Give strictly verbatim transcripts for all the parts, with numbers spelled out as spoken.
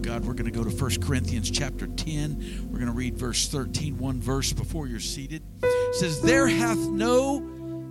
God, we're going to go to First Corinthians chapter ten. We're going to read verse thirteen, one verse before you're seated. It says, "There hath no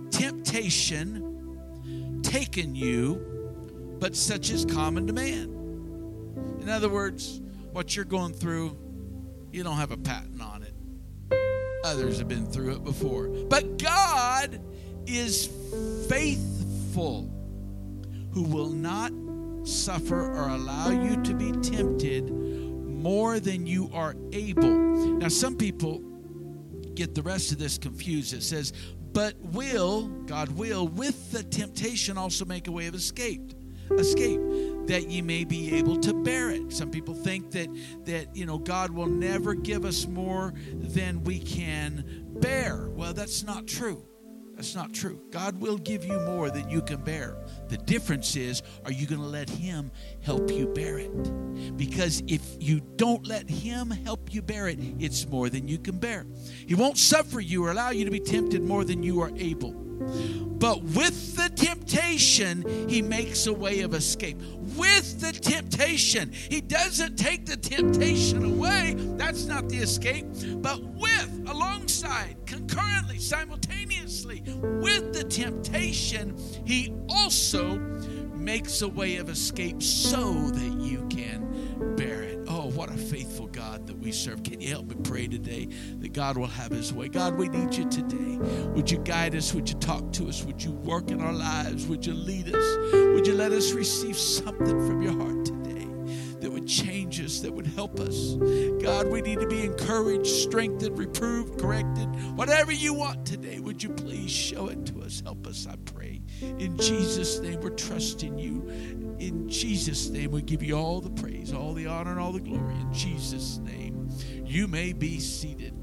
temptation taken you, but such is common to man." In other words, what you're going through, you don't have a patent on it. Others have been through it before. But God is faithful, who will not suffer or allow you to be tempted more than you are able. Now, some people get the rest of this confused. It says, but will, God will, with the temptation also make a way of escape, escape, that ye may be able to bear it. Some people think that, that, you know, God will never give us more than we can bear. Well, that's not true. That's not true. God will give you more than you can bear. The difference is, are you going to let Him help you bear it? Because if you don't let Him help you bear it, it's more than you can bear. He won't suffer you or allow you to be tempted more than you are able. But with the temptation, He makes a way of escape. With the temptation. He doesn't take the temptation away. That's not the escape. But with, alongside, concurrently, simultaneously, with the temptation, He also makes a way of escape so that you can bear it. Oh, what a faithful God that we serve. Can you help me pray today that God will have His way? God, we need You today. Would You guide us? Would You talk to us? Would You work in our lives? Would You lead us? Would You let us receive something from Your heart today that would change us, that would help us? God, we need to be encouraged, strengthened, reproved, corrected. Whatever You want today, would You please show it to us? Help us, I pray. In Jesus' name, we're trusting You. In Jesus' name, we give You all the praise, all the honor, and all the glory. In Jesus' name, you may be seated.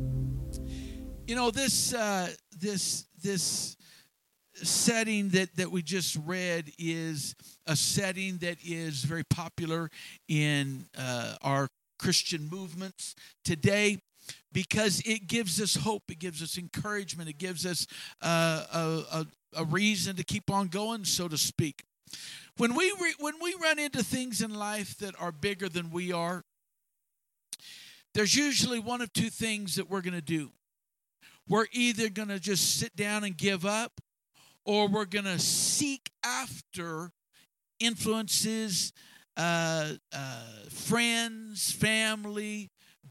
You know, this uh, this this setting that, that we just read is a setting that is very popular in uh, our Christian movements today, because it gives us hope, it gives us encouragement, it gives us uh, a, a, a reason to keep on going, so to speak. When we re- when we run into things in life that are bigger than we are, there's usually one of two things that we're going to do. We're either going to just sit down and give up, or we're going to seek after influences, uh, uh, friends, family,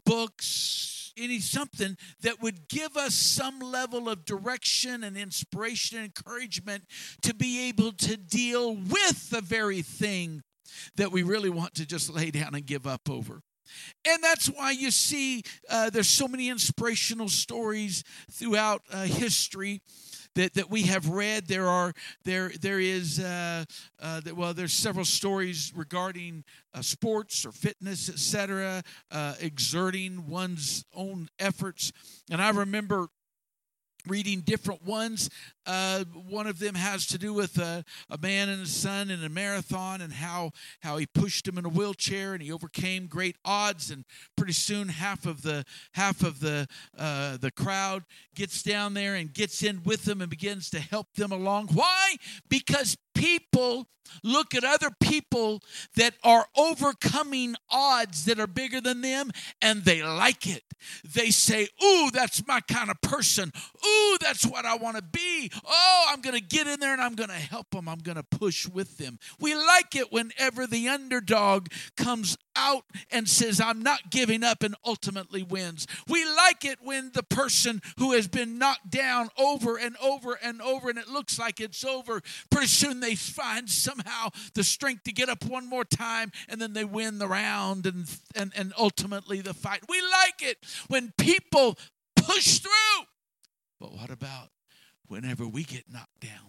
books, any something that would give us some level of direction and inspiration and encouragement to be able to deal with the very thing that we really want to just lay down and give up over. And that's why you see uh, there's so many inspirational stories throughout uh, history that, that we have read. There are there there is uh, uh, that, well, there's several stories regarding uh, sports or fitness, et cetera, uh, exerting one's own efforts. And I remember reading different ones. Uh, one of them has to do with a, a man and his son in a marathon, and how, how he pushed him in a wheelchair and he overcame great odds, and pretty soon half of the half of the uh, the crowd gets down there and gets in with them and begins to help them along. Why? Because people look at other people that are overcoming odds that are bigger than them, and they like it. They say, ooh, that's my kind of person. Ooh, that's what I want to be. Oh, I'm going to get in there and I'm going to help them. I'm going to push with them. We like it whenever the underdog comes out and says, I'm not giving up, and ultimately wins. We like it when the person who has been knocked down over and over and over, and it looks like it's over, pretty soon they find somehow the strength to get up one more time, and then they win the round and, and, and ultimately the fight. We like it when people push through. But what about whenever we get knocked down?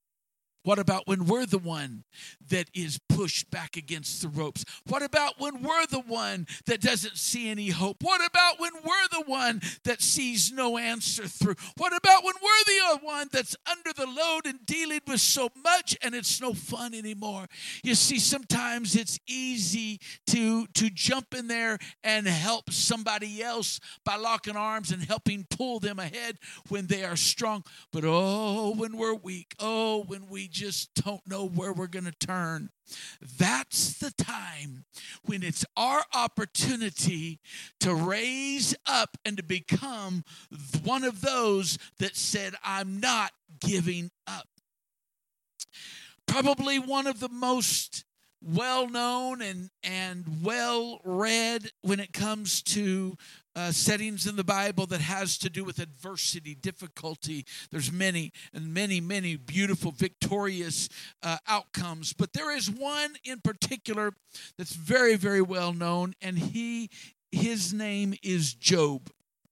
What about when we're the one that is pushed back against the ropes? What about when we're the one that doesn't see any hope? What about when we're the one that sees no answer through? What about when we're the one that's under the load and dealing with so much and it's no fun anymore? You see, sometimes it's easy to, to jump in there and help somebody else by locking arms and helping pull them ahead when they are strong. But oh, when we're weak, oh, when we just don't know where we're going to turn. That's the time when it's our opportunity to raise up and to become one of those that said, I'm not giving up. Probably one of the most well-known and, and well-read when it comes to uh, settings in the Bible that has to do with adversity, difficulty. There's many and many, many beautiful, victorious uh, outcomes. But there is one in particular that's very, very well-known, and he, his name is Job.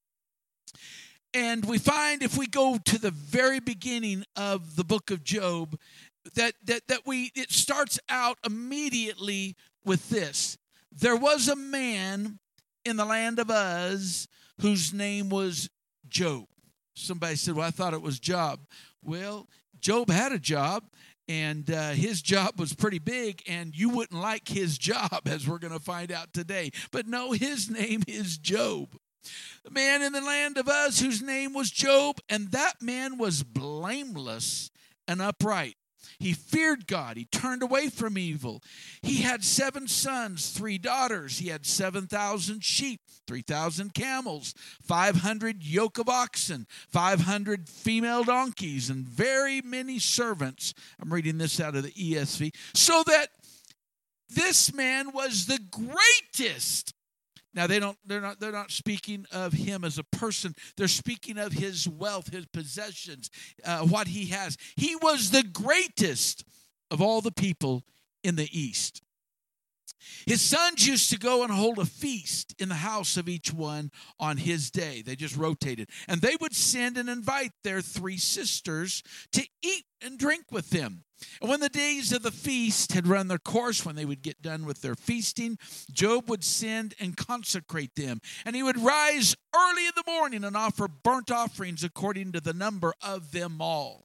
And we find if we go to the very beginning of the book of Job, that that that we it starts out immediately with this. There was a man in the land of Uz whose name was Job. Somebody said, well, I thought it was Job. Well, Job had a job, and uh, his job was pretty big, and you wouldn't like his job, as we're going to find out today. But no, his name is Job. The man in the land of Uz whose name was Job, and that man was blameless and upright. He feared God. He turned away from evil. He had seven sons, three daughters. He had seven thousand sheep, three thousand camels, five hundred yoke of oxen, five hundred female donkeys, and very many servants. I'm reading this out of the E S V. So that this man was the greatest. Now they don't they're not they're not speaking of him as a person. They're speaking of his wealth, his possessions, uh, what he has. He was the greatest of all the people in the East. His sons used to go and hold a feast in the house of each one on his day. They just rotated. And they would send and invite their three sisters to eat and drink with them. And when the days of the feast had run their course, when they would get done with their feasting, Job would send and consecrate them. And he would rise early in the morning and offer burnt offerings according to the number of them all.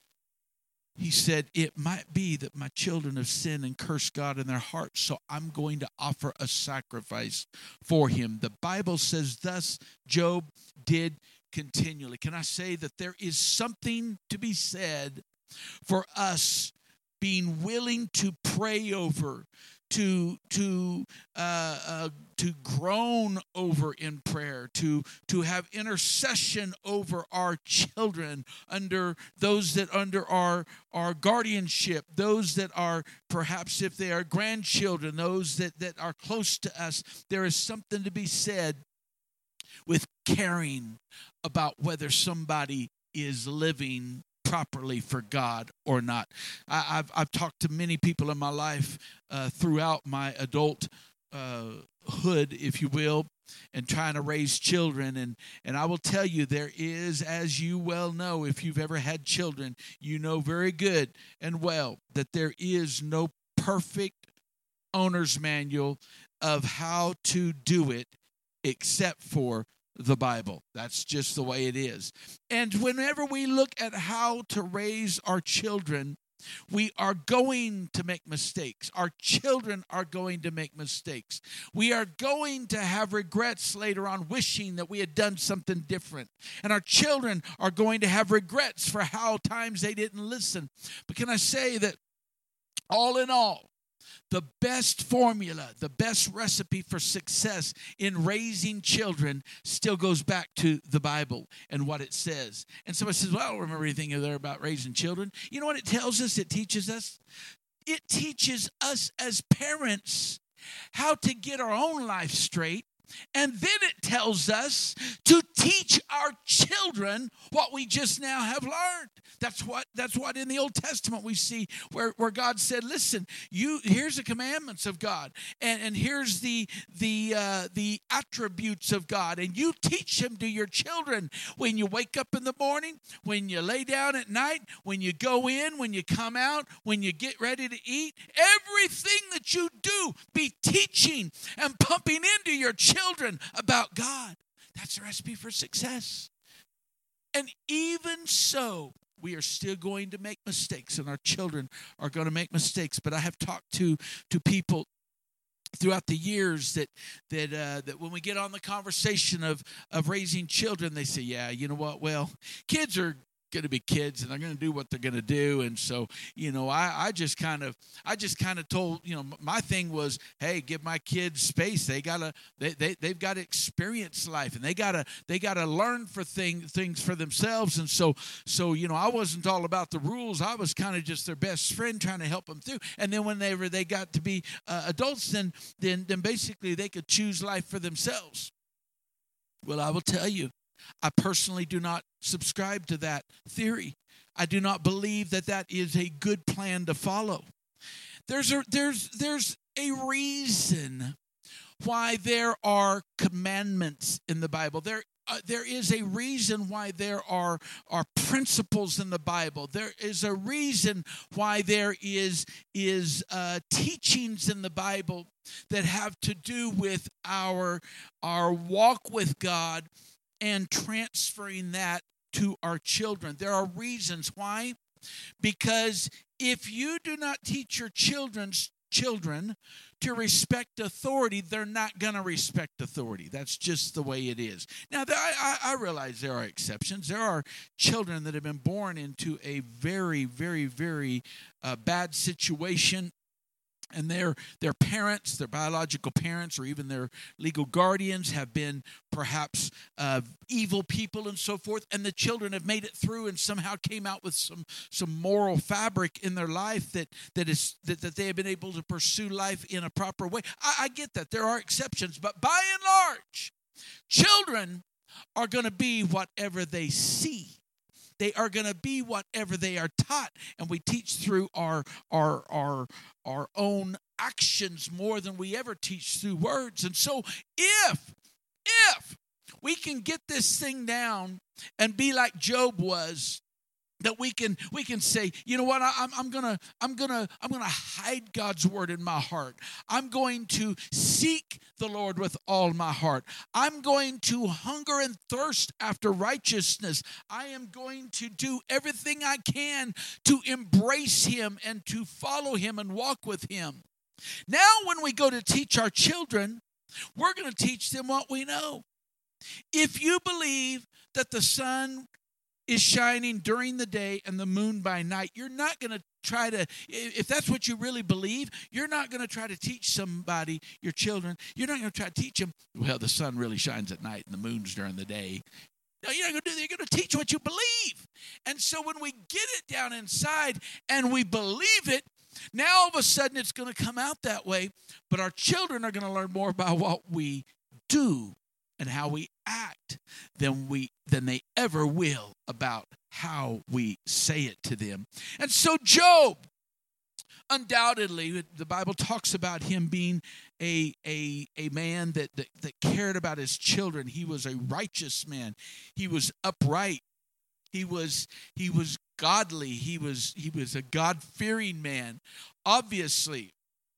He said, it might be that my children have sinned and cursed God in their hearts, so I'm going to offer a sacrifice for him. The Bible says, thus Job did continually. Can I say that there is something to be said for us being willing to pray over, to to uh, uh, to groan over in prayer, to to have intercession over our children, under those that under our our guardianship, those that are perhaps if they are grandchildren, those that that are close to us. There is something to be said with caring about whether somebody is living properly for God or not. I, I've I've talked to many people in my life uh, throughout my adult uh, hood, if you will, and trying to raise children. And, and I will tell you, there is, as you well know, if you've ever had children, you know very good and well that there is no perfect owner's manual of how to do it except for the Bible. That's just the way it is. And whenever we look at how to raise our children, we are going to make mistakes. Our children are going to make mistakes. We are going to have regrets later on, wishing that we had done something different. And our children are going to have regrets for how times they didn't listen. But can I say that all in all, the best formula, the best recipe for success in raising children still goes back to the Bible and what it says. And somebody says, well, I don't remember anything there about raising children. You know what it tells us? It teaches us? It teaches us as parents how to get our own life straight. And then it tells us to teach our children what we just now have learned. That's what that's what in the Old Testament we see where, where God said, listen, you here's the commandments of God, and, and here's the the uh, the attributes of God, and you teach them to your children when you wake up in the morning, when you lay down at night, when you go in, when you come out, when you get ready to eat. Everything that you do, be teaching and pumping into your children children about God. That's the recipe for success. And even so, we are still going to make mistakes, and our children are going to make mistakes. But I have talked to, to people throughout the years that that uh, that when we get on the conversation of, of raising children, they say, yeah, you know what? Well, kids are going to be kids and they're going to do what they're going to do. And so, you know, I, I just kind of, I just kind of told, you know, my thing was, hey, give my kids space. They gotta, they, they, they've got to experience life, and they gotta, they gotta learn for thing, things for themselves. And so, so, you know, I wasn't all about the rules. I was kind of just their best friend trying to help them through. And then whenever they got to be uh, adults, then, then, then basically they could choose life for themselves. Well, I will tell you, I personally do not subscribe to that theory. I do not believe that that is a good plan to follow. There's a, there's, there's a reason why there are commandments in the Bible. There, uh, there is a reason why there are, are principles in the Bible. There is a reason why there is, is uh, teachings in the Bible that have to do with our, our walk with God and transferring that to our children. There are reasons why. Because if you do not teach your children's children to respect authority, they're not going to respect authority. That's just the way it is. Now, I, I realize there are exceptions. There are children that have been born into a very, very, very uh, bad situation, and their their parents, their biological parents, or even their legal guardians have been perhaps uh, evil people and so forth, and the children have made it through and somehow came out with some some moral fabric in their life that that is that, that they have been able to pursue life in a proper way. I, I get that. There are exceptions, but by and large, children are going to be whatever they see. They are going to be whatever they are taught, and we teach through our our our our own actions more than we ever teach through words. And so if if we can get this thing down and be like Job was, that we can we can say, you know what, I, I'm I'm gonna I'm gonna I'm gonna hide God's word in my heart. I'm going to seek the Lord with all my heart. I'm going to hunger and thirst after righteousness. I am going to do everything I can to embrace Him and to follow Him and walk with Him. Now, when we go to teach our children, we're going to teach them what we know. If you believe that the sun is shining during the day and the moon by night, you're not going to try to, if that's what you really believe, you're not going to try to teach somebody, your children, you're not going to try to teach them, well, the sun really shines at night and the moon's during the day. No, you're not going to do that. You're going to teach what you believe. And so when we get it down inside and we believe it, now all of a sudden it's going to come out that way, but our children are going to learn more about what we do and how we act than we than they ever will about how we say it to them. And so Job, undoubtedly, the Bible talks about him being a a, a man that, that, that cared about his children. He was a righteous man. He was upright. He was he was godly. He was he was a God-fearing man. Obviously,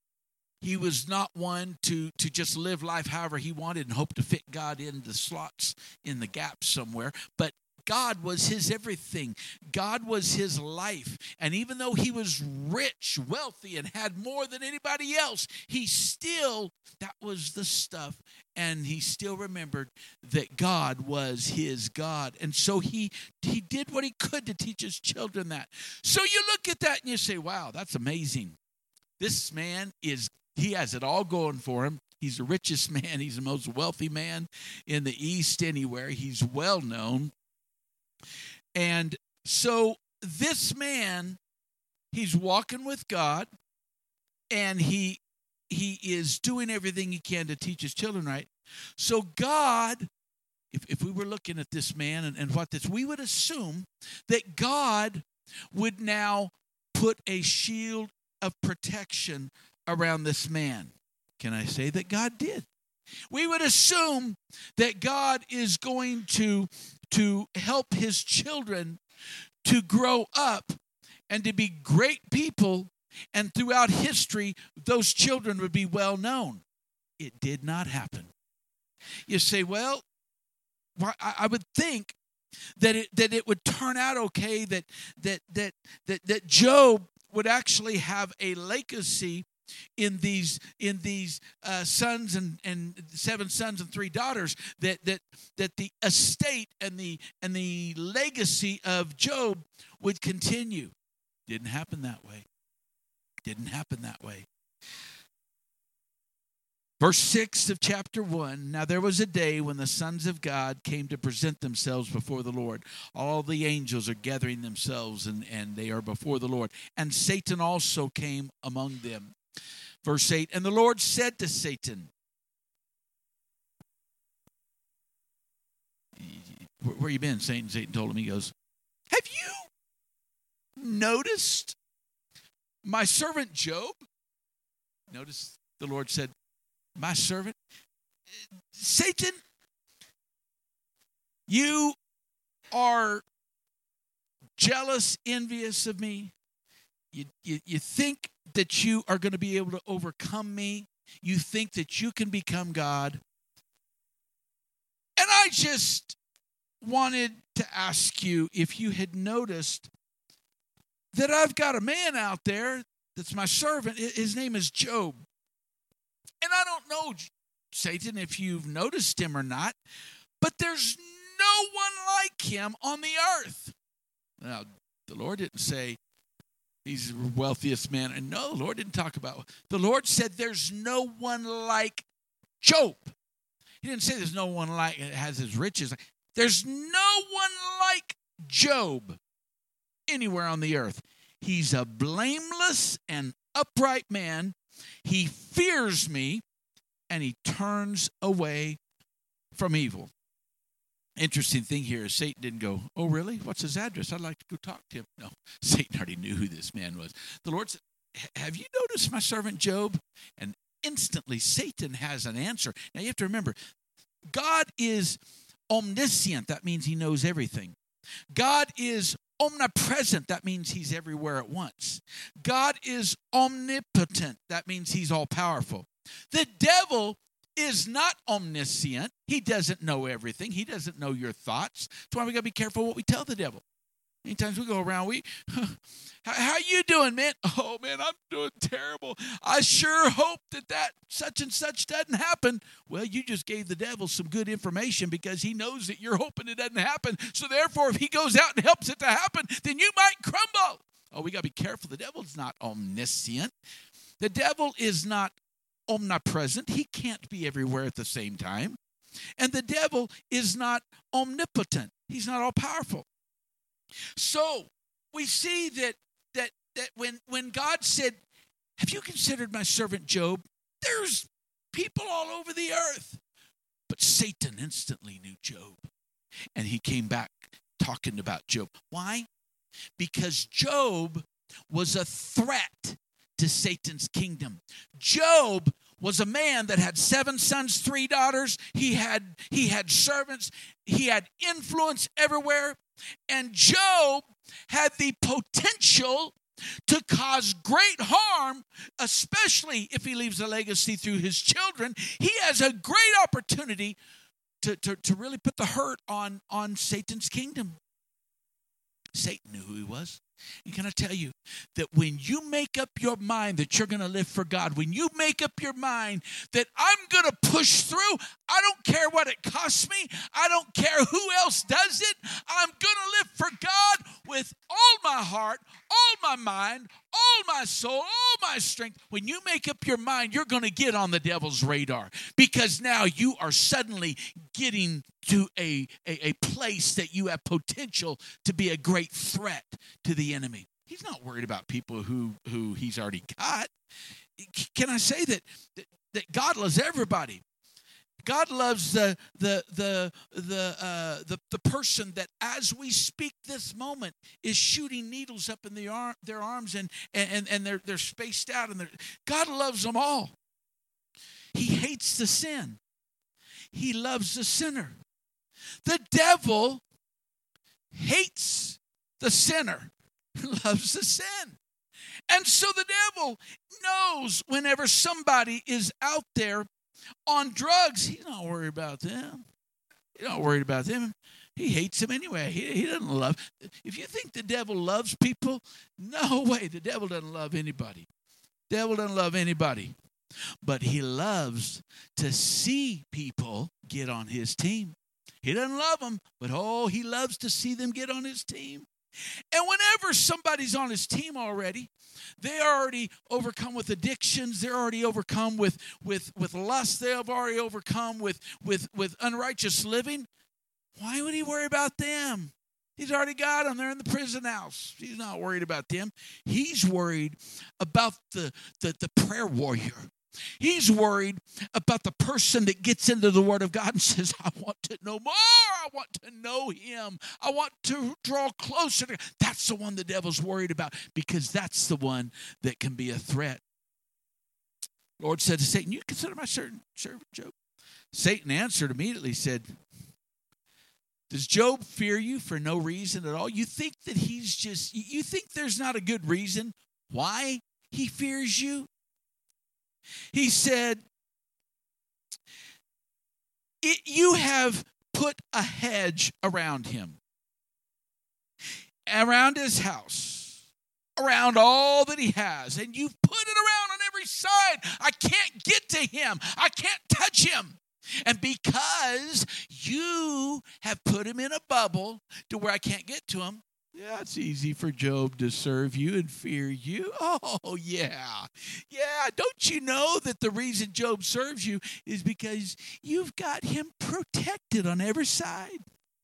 he was not one to, to just live life however he wanted and hope to fit God in the slots, in the gaps somewhere. But God was his everything. God was his life. And even though he was rich, wealthy, and had more than anybody else, he still, that was the stuff. And he still remembered that God was his God. And so he, he did what he could to teach his children that. So you look at that and you say, wow, that's amazing. This man is He has it all going for him. He's the richest man. He's the most wealthy man in the East anywhere. He's well known. And so this man, he's walking with God, and he he is doing everything he can to teach his children right. So God, if, if we were looking at this man and, and what this, we would assume that God would now put a shield of protection around this man. Can I say that God did? We would assume that God is going to, to help his children to grow up and to be great people, and throughout history, those children would be well known. It did not happen. You say, well, I would think that it that it would turn out okay, that that that that, that Job would actually have a legacy in these in these uh, sons and, and seven sons and three daughters that that that the estate and the and the legacy of Job would continue. Didn't happen that way. Didn't happen that way. Verse six of chapter one, now there was a day when the sons of God came to present themselves before the Lord. All the angels are gathering themselves, and, and they are before the Lord. And Satan also came among them. Verse eight, and the Lord said to Satan, where, where you been, Satan? Satan told him, he goes, have you noticed my servant Job? Notice the Lord said, my servant. Satan, you are jealous, envious of me. You, you, you think that you are going to be able to overcome me. You think that you can become God. And I just wanted to ask you if you had noticed that I've got a man out there that's my servant. His name is Job. And I don't know, Satan, if you've noticed him or not, but there's no one like him on the earth. Now, the Lord didn't say he's the wealthiest man. And no, the Lord didn't talk about. The Lord said there's no one like Job. He didn't say there's no one like has his riches. There's no one like Job anywhere on the earth. He's a blameless and upright man. He fears me, and he turns away from evil. Interesting thing here is Satan didn't go, oh, really? What's his address? I'd like to go talk to him. No, Satan already knew who this man was. The Lord said, have you noticed my servant Job? And instantly Satan has an answer. Now you have to remember, God is omniscient. That means he knows everything. God is omnipresent. That means he's everywhere at once. God is omnipotent. That means he's all powerful. The devil is not omniscient. He doesn't know everything. He doesn't know your thoughts. That's why we got to be careful what we tell the devil. Many times we go around, we, how, how you doing, man? Oh, man, I'm doing terrible. I sure hope that that such and such doesn't happen. Well, you just gave the devil some good information because he knows that you're hoping it doesn't happen. So therefore, if he goes out and helps it to happen, then you might crumble. Oh, we got to be careful. The devil's not omniscient. The devil is not omnipresent. He can't be everywhere at the same time. And the devil is not omnipotent. He's not all powerful. So we see that that that when, when God said, have you considered my servant Job? There's people all over the earth. But Satan instantly knew Job. And he came back talking about Job. Why? Because Job was a threat to Satan's kingdom. Job was a man that had seven sons, three daughters. He had, he had servants. He had influence everywhere. And Job had the potential to cause great harm, especially if he leaves a legacy through his children. He has a great opportunity to, to, to really put the hurt on, on Satan's kingdom. Satan knew who he was. And can I tell you that when you make up your mind that you're going to live for God, when you make up your mind that I'm going to push through, I don't care what it costs me, I don't care who else does it, I'm going to live for God with all my heart, all my mind, all my soul, all my strength. When you make up your mind, you're going to get on the devil's radar because now you are suddenly getting to a, a, a place that you have potential to be a great threat to the enemy. He's not worried about people who, who he's already got. Can I say that, that, that God loves everybody? God loves the the the the uh, the the person that, as we speak this moment, is shooting needles up in the arm, their arms, and and and they're they're spaced out, and they're, God loves them all. He hates the sin. He loves the sinner. The devil hates the sinner, loves the sin. And so the devil knows whenever somebody is out there on drugs, he's not worried about them. He's not worried about them. He hates them anyway. He, he doesn't love. If you think the devil loves people, no way. The devil doesn't love anybody. Devil doesn't love anybody. But he loves to see people get on his team. He doesn't love them, but oh, he loves to see them get on his team. And whenever somebody's on his team already, they're already overcome with addictions. They're already overcome with, with, with lust. They've already overcome with, with, with unrighteous living. Why would he worry about them? He's already got them. They're in the prison house. He's not worried about them. He's worried about the, the, the prayer warrior. He's worried about the person that gets into the Word of God and says, I want to know more. I want to know Him. I want to draw closer to Him. That's the one the devil's worried about, because that's the one that can be a threat. Lord said to Satan, you consider my servant Job? Satan answered immediately, said, does Job fear you for no reason at all? You think that he's just, you think there's not a good reason why he fears you? He said, it, you have put a hedge around him, around his house, around all that he has, and you've put it around on every side. I can't get to him. I can't touch him. And because you have put him in a bubble to where I can't get to him, yeah, it's easy for Job to serve you and fear you. Oh, yeah. Yeah, don't you know that the reason Job serves you is because you've got him protected on every side?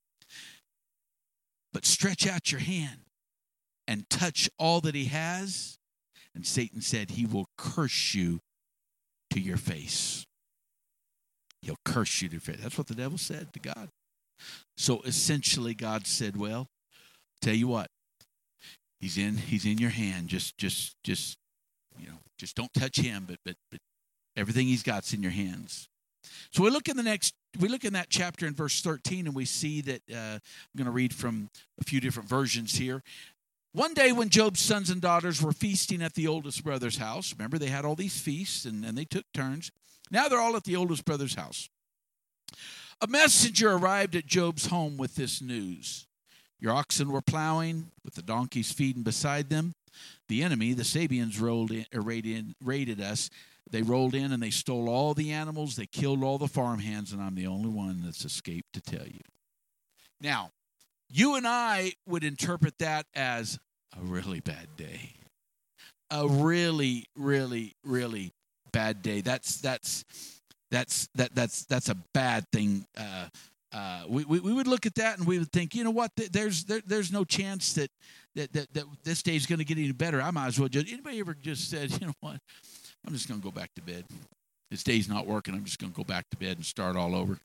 But stretch out your hand and touch all that he has. And Satan said he will curse you to your face. He'll curse you to your face. That's what the devil said to God. So essentially God said, well, tell you what, he's in he's in your hand. Just just just you know, just don't touch him, but but, but everything he's got's in your hands. So we look in the next we look in that chapter in verse thirteen, and we see that uh, I'm going to read from a few different versions here. One day when Job's sons and daughters were feasting at the oldest brother's house, remember they had all these feasts and, and they took turns. Now they're all at the oldest brother's house. A messenger arrived at Job's home with this news. Your oxen were plowing, with the donkeys feeding beside them. The enemy, the Sabians, rolled in, raided, raided us. They rolled in and they stole all the animals. They killed all the farmhands, and I'm the only one that's escaped to tell you. Now, you and I would interpret that as a really bad day. A really, really, really bad day. That's that's that's that that's that's a bad thing. Uh, Uh, we, we we would look at that and we would think, you know what? There's there, there's no chance that that that, that this day is going to get any better. I might as well just. Anybody ever just said, you know what? I'm just going to go back to bed. This day's not working. I'm just going to go back to bed and start all over.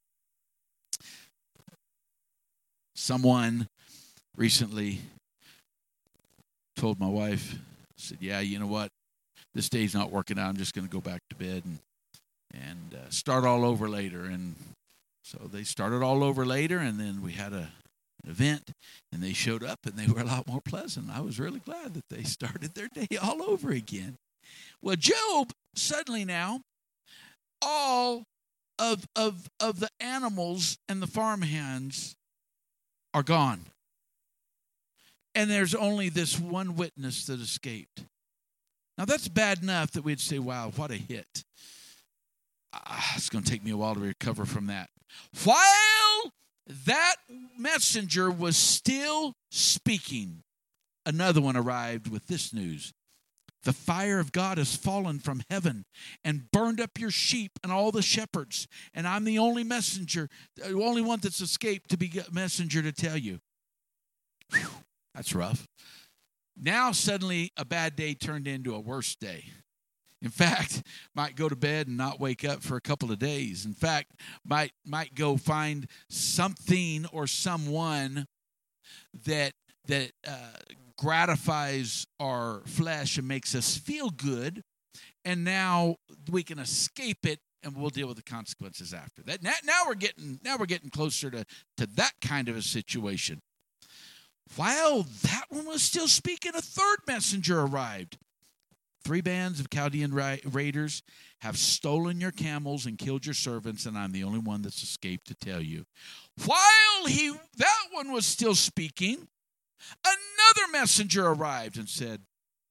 Someone recently told my wife, said, yeah, you know what? This day's not working out. I'm just going to go back to bed and and uh, start all over later. And so they started all over later, and then we had a, an event, and they showed up, and they were a lot more pleasant. I was really glad that they started their day all over again. Well, Job, suddenly now, all of, of, of the animals and the farmhands are gone. And there's only this one witness that escaped. Now, that's bad enough that we'd say, wow, what a hit. Ah, it's going to take me a while to recover from that. While that messenger was still speaking, another one arrived with this news. The fire of God has fallen from heaven and burned up your sheep and all the shepherds. And I'm the only messenger, the only one that's escaped to be a messenger to tell you. Whew, that's rough. Now suddenly a bad day turned into a worse day. In fact, might go to bed and not wake up for a couple of days. In fact, might might go find something or someone that that uh, gratifies our flesh and makes us feel good, and now we can escape it, and we'll deal with the consequences after that. Now, now we're getting now we're getting closer to, to that kind of a situation. While that one was still speaking, a third messenger arrived. Three bands of Chaldean ra- raiders have stolen your camels and killed your servants, and I'm the only one that's escaped to tell you. While he that one was still speaking, another messenger arrived and said,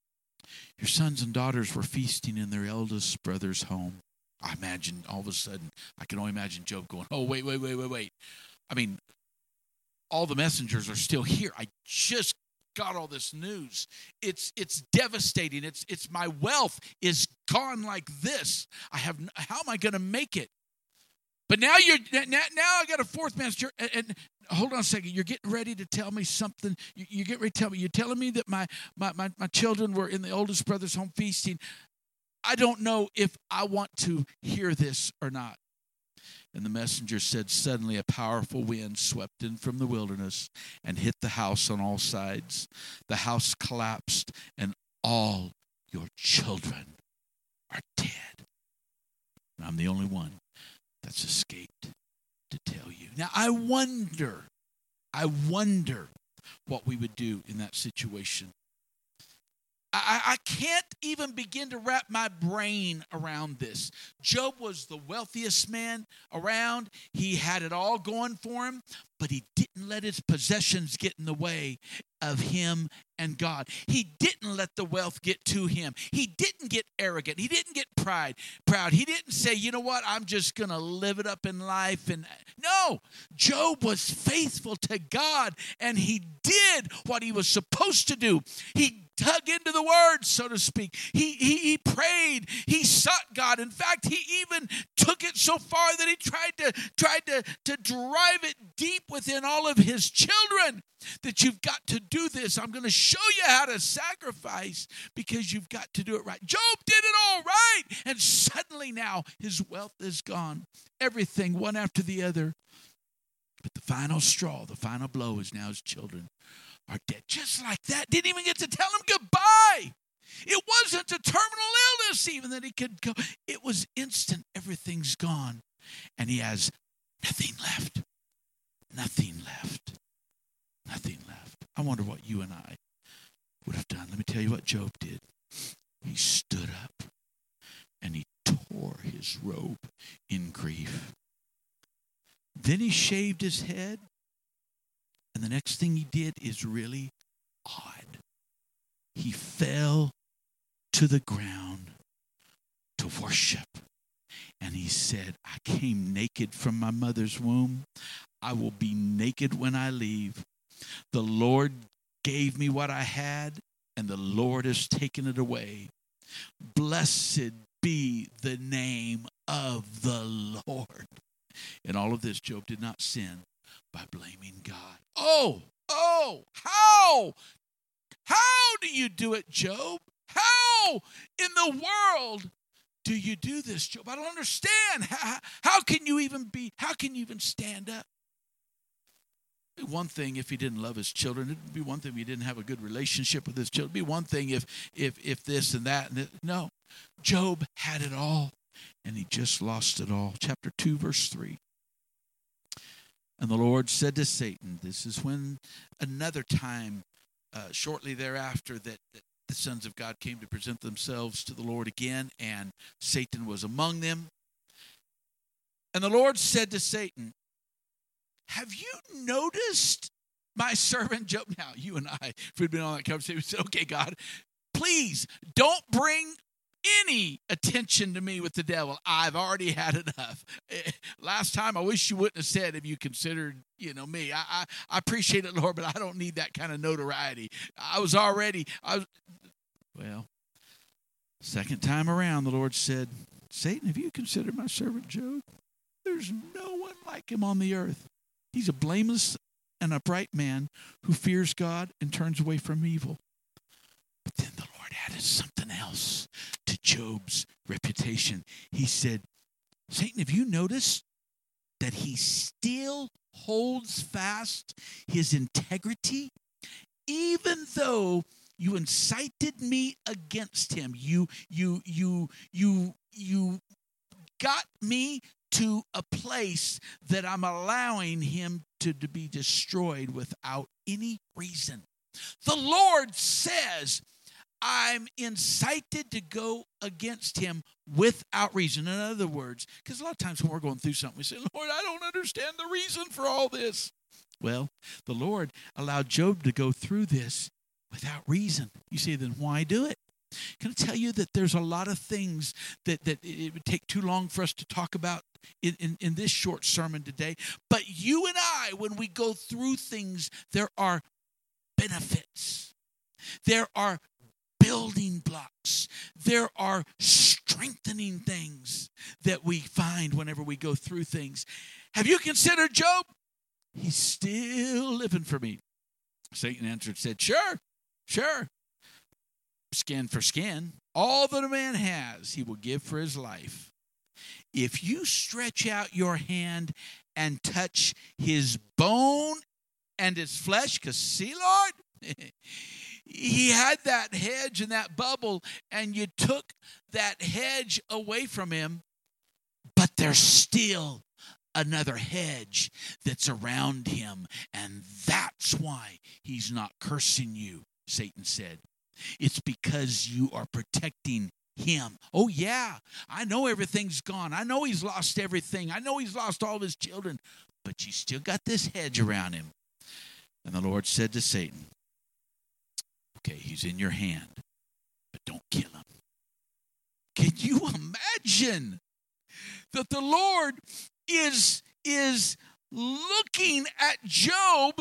Your sons and daughters were feasting in their eldest brother's home. I imagine all of a sudden, I can only imagine Job going, oh, wait, wait, wait, wait, wait. I mean, all the messengers are still here. I just got all this news. It's it's devastating. It's it's my wealth is gone like this. I have how am I going to make it? But now you're now, now I got a fourth messenger. And, and hold on a second. You're getting ready to tell me something. You, you get ready to tell me. You're telling me that my, my my my children were in the oldest brother's home feasting. I don't know if I want to hear this or not. And the messenger said, suddenly a powerful wind swept in from the wilderness and hit the house on all sides. The house collapsed, and all your children are dead. And I'm the only one that's escaped to tell you. Now, I wonder, I wonder what we would do in that situation. I, I can't even begin to wrap my brain around this. Job was the wealthiest man around. He had it all going for him, but he didn't let his possessions get in the way of him and God. He didn't let the wealth get to him. He didn't get arrogant. He didn't get pride, proud. He didn't say, you know what, I'm just going to live it up in life. And no, Job was faithful to God, and he did what he was supposed to do. He dug into the word, so to speak. He, he, he prayed. He sought God. In fact, he even took it so far that he tried to, tried to, to drive it deep within all of his children, that you've got to do this. I'm going to show you how to sacrifice because you've got to do it right. Job did it all right, and suddenly now his wealth is gone. Everything, one after the other. But the final straw, the final blow is now his children are dead. Just like that. Didn't even get to tell him goodbye. It wasn't a terminal illness even that he could go. It was instant. Everything's gone. And he has nothing left. Nothing left. Nothing left. I wonder what you and I would have done. Let me tell you what Job did. He stood up and he tore his robe in grief. Then he shaved his head. And the next thing he did is really odd. He fell to the ground to worship. And he said, I came naked from my mother's womb. I will be naked when I leave. The Lord gave me what I had, and the Lord has taken it away. Blessed be the name of the Lord. In all of this, Job did not sin by blaming God. Oh, oh, how? How do you do it, Job? How in the world do you do this, Job? I don't understand. How, how can you even be, how can you even stand up? It'd be one thing if he didn't love his children. It'd be one thing if he didn't have a good relationship with his children. It'd be one thing if if if this and that and this. No, Job had it all, and he just lost it all. Chapter two, verse three. And the Lord said to Satan, this is when another time, uh, shortly thereafter, that, that the sons of God came to present themselves to the Lord again, and Satan was among them. And the Lord said to Satan, have you noticed my servant Job? Now, you and I, if we'd been on that conversation, we said, okay, God, please don't bring any attention to me with the devil. I've already had enough. Last time, I wish you wouldn't have said if you considered, you know, me. I, I, I appreciate it, Lord, but I don't need that kind of notoriety. I was already, I was, well, second time around, the Lord said, Satan, have you considered my servant Job? There's no one like him on the earth. He's a blameless and upright man who fears God and turns away from evil. But then the Lord added something else to Job's reputation. He said, Satan, have you noticed that he still holds fast his integrity? Even though you incited me against him, you, you, you, you, you got me to a place that I'm allowing him to, to be destroyed without any reason. The Lord says, I'm incited to go against him without reason. In other words, because a lot of times when we're going through something, we say, Lord, I don't understand the reason for all this. Well, the Lord allowed Job to go through this without reason. You say, then why do it? Can I tell you that there's a lot of things that, that it would take too long for us to talk about in, in, in this short sermon today. But you and I, when we go through things, there are benefits. There are building blocks. There are strengthening things that we find whenever we go through things. Have you considered Job? He's still living for me. Satan answered, said, sure, sure. Skin for skin. All that a man has, he will give for his life. If you stretch out your hand and touch his bone and his flesh, because see, Lord, he had that hedge and that bubble, and you took that hedge away from him, but there's still another hedge that's around him, and that's why he's not cursing you, Satan said. It's because you are protecting him. Oh, yeah, I know everything's gone. I know he's lost everything. I know he's lost all of his children, but you still got this hedge around him. And the Lord said to Satan, okay, he's in your hand, but don't kill him. Can you imagine that the Lord is, is looking at Job?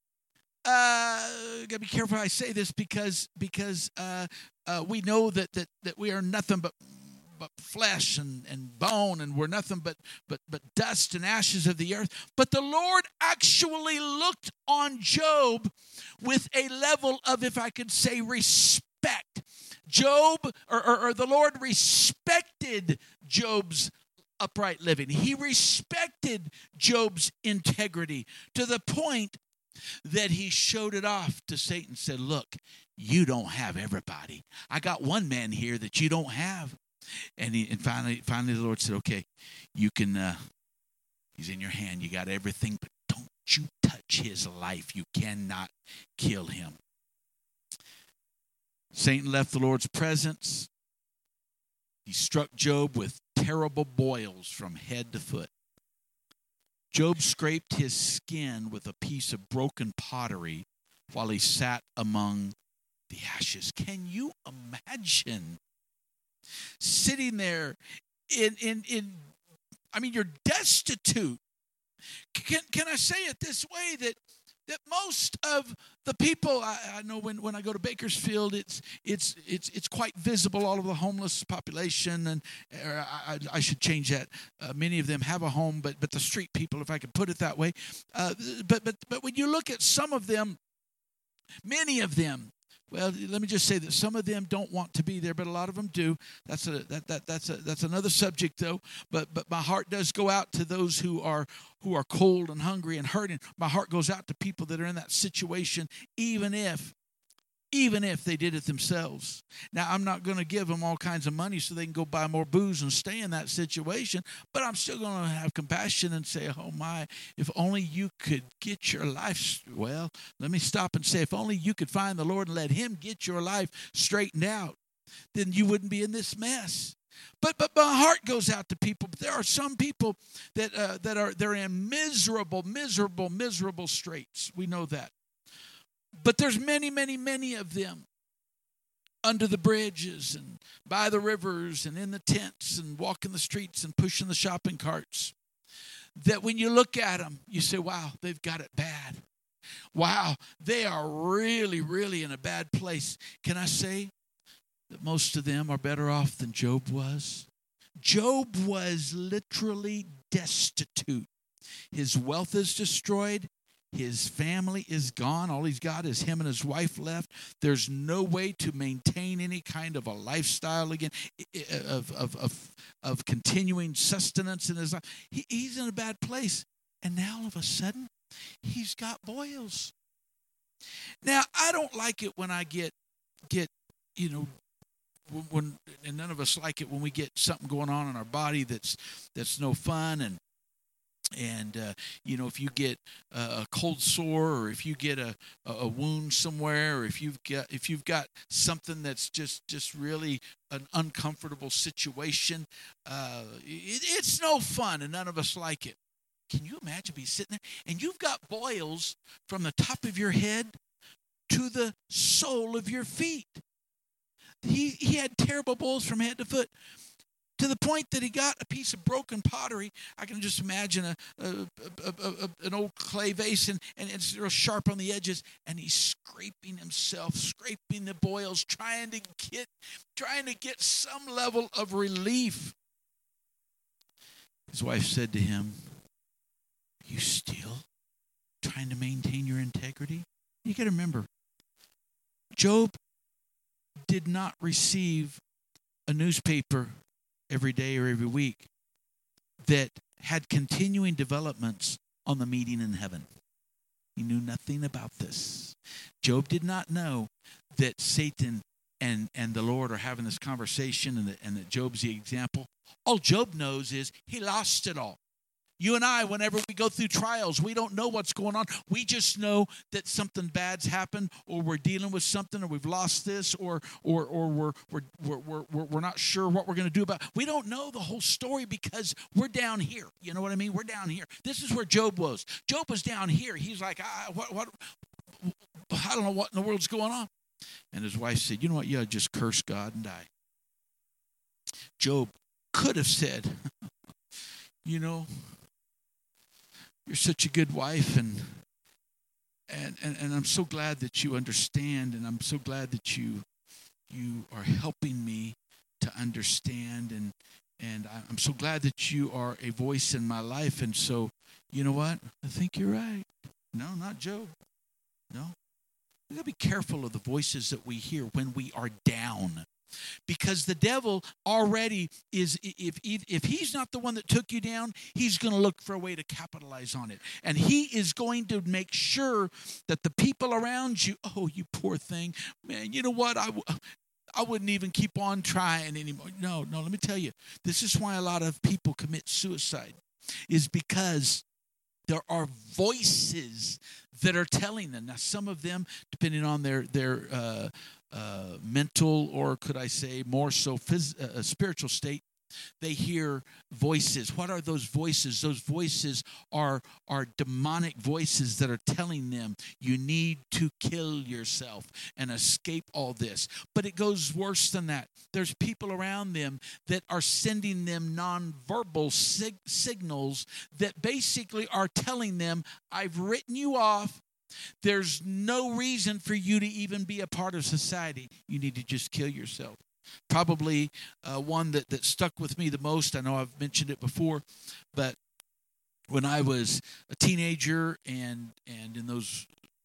Uh, gotta be careful how I say this because because uh, uh, we know that, that that we are nothing but but flesh and, and bone, and we're nothing but but but dust and ashes of the earth. But the Lord actually looked on Job with a level of, if I could say, respect. Job or, or, or the Lord respected Job's upright living. He respected Job's integrity to the point that he showed it off to Satan, said, look, you don't have everybody. I got one man here that you don't have. And he, and finally, finally the Lord said, okay, you can, uh, he's in your hand. You got everything, but don't you touch his life. You cannot kill him. Satan left the Lord's presence. He struck Job with terrible boils from head to foot. Job scraped his skin with a piece of broken pottery while he sat among the ashes. Can you imagine sitting there in, in, in I mean, you're destitute. Can, can I say it this way, that that most of the people, I, I know when, when I go to Bakersfield, it's it's it's it's quite visible, all of the homeless population, and or I, I should change that. Uh, many of them have a home, but but the street people, if I could put it that way. Uh, but but but when you look at some of them, many of them, well, let me just say that some of them don't want to be there, but a lot of them do. That's a that that that's a that's another subject, though. But but my heart does go out to those who are who are cold and hungry and hurting. My heart goes out to people that are in that situation, even if even if they did it themselves. Now, I'm not going to give them all kinds of money so they can go buy more booze and stay in that situation, but I'm still going to have compassion and say, oh my, if only you could get your life, well, let me stop and say, if only you could find the Lord and let him get your life straightened out, then you wouldn't be in this mess. But but my heart goes out to people. But there are some people that uh, that are they're in miserable, miserable, miserable straits. We know that. But there's many, many, many of them under the bridges and by the rivers and in the tents and walking the streets and pushing the shopping carts, that when you look at them, you say, wow, they've got it bad. Wow, they are really, really in a bad place. Can I say that most of them are better off than Job was? Job was literally destitute. His wealth is destroyed. His family is gone. All he's got is him and his wife left. There's no way to maintain any kind of a lifestyle again, of of of, of continuing sustenance in his life. He, he's in a bad place. And now all of a sudden, he's got boils. Now, I don't like it when I get, get you know, when, and none of us like it when we get something going on in our body that's that's no fun. And And, uh, you know, if you get uh, a cold sore, or if you get a, a wound somewhere, or if you've got if you've got something that's just, just really an uncomfortable situation, uh, it, it's no fun, and none of us like it. Can you imagine being sitting there, and you've got boils from the top of your head to the sole of your feet? he, he had terrible boils from head to foot, to the point that he got a piece of broken pottery. I can just imagine a, a, a, a, a an old clay vase, and, and it's real sharp on the edges, and he's scraping himself, scraping the boils, trying to get trying to get some level of relief. His wife said to him, "You still trying to maintain your integrity?" You got to remember, Job did not receive a newspaper every day or every week that had continuing developments on the meeting in heaven. He knew nothing about this. Job did not know that Satan and, and the Lord are having this conversation, and that, and that Job's the example. All Job knows is he lost it all. You and I, whenever we go through trials, we don't know what's going on. We just know that something bad's happened, or we're dealing with something, or we've lost this, or or or we're we're we're we're, we're not sure what we're going to do about it. We don't know the whole story because we're down here. You know what I mean? We're down here. This is where Job was. Job was down here. He's like, I, what what I don't know what in the world's going on. And his wife said, "You know what? You ought to just curse God and die." Job could have said, "You know, you're such a good wife, and, and and and I'm so glad that you understand, and I'm so glad that you you are helping me to understand, and and I'm so glad that you are a voice in my life. And so, you know what? I think you're right." No, not Job. No. We got to be careful of the voices that we hear when we are down. Because the devil already is, if if he's not the one that took you down, he's going to look for a way to capitalize on it. And he is going to make sure that the people around you, "Oh, you poor thing, man, you know what, I, I wouldn't even keep on trying anymore." No, no, let me tell you, this is why a lot of people commit suicide, is because there are voices that are telling them. Now, some of them, depending on their, their uh, uh, mental, or could I say more so phys- uh, spiritual state, they hear voices. What are those voices? Those voices are, are demonic voices that are telling them, you need to kill yourself and escape all this. But it goes worse than that. There's people around them that are sending them nonverbal sig- signals that basically are telling them, I've written you off. There's no reason for you to even be a part of society. You need to just kill yourself. Probably uh, one that, that stuck with me the most, I know I've mentioned it before, but when I was a teenager and and in those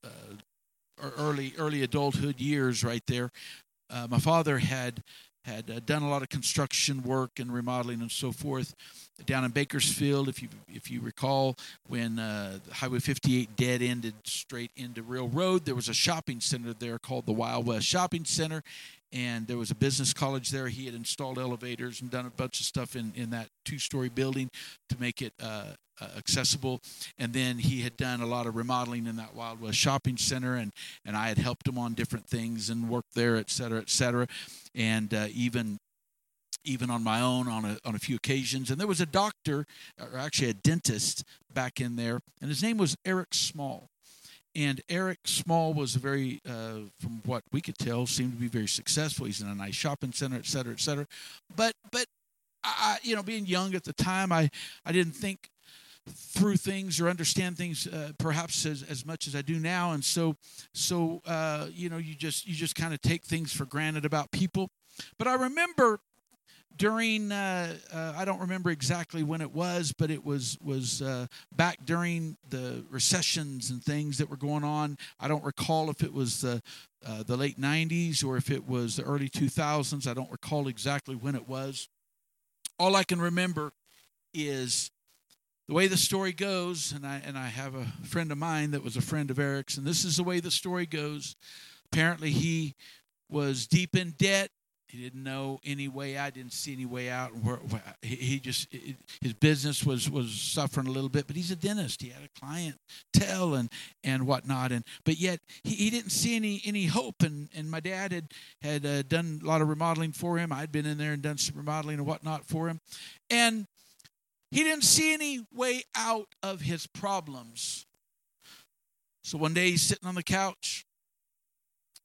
uh, early early adulthood years right there, uh, my father had had uh, done a lot of construction work and remodeling and so forth down in Bakersfield. If you if you recall, when uh, Highway fifty-eight dead ended straight into Real Road, there was a shopping center there called the Wild West Shopping Center, and there was a business college there. He had installed elevators and done a bunch of stuff in, in that two-story building to make it uh, uh, accessible. And then he had done a lot of remodeling in that Wild West Shopping Center, and, and I had helped him on different things and worked there, et cetera, et cetera. And uh, even even on my own on a on a few occasions. And there was a doctor, or actually a dentist, back in there, and his name was Eric Small. And Eric Small was a very, uh, from what we could tell, seemed to be very successful. He's in a nice shopping center, et cetera, et cetera. But, but I, you know, being young at the time, I, I didn't think through things or understand things uh, perhaps as, as much as I do now. And so, so uh, you know, you just you just kind of take things for granted about people. But I remember during, uh, uh, I don't remember exactly when it was, but it was was uh, back during the recessions and things that were going on. I don't recall if it was the, uh, the late nineties or if it was the early two thousands. I don't recall exactly when it was. All I can remember is the way the story goes, and I, and I have a friend of mine that was a friend of Eric's, and this is the way the story goes. Apparently he was deep in debt. He didn't know any way out, didn't see any way out. He just, his business was, was suffering a little bit, but he's a dentist. He had a clientele and, and whatnot. And, but yet he, he didn't see any, any hope. And, and my dad had, had uh, done a lot of remodeling for him. I'd been in there and done some remodeling and whatnot for him. And he didn't see any way out of his problems. So one day he's sitting on the couch,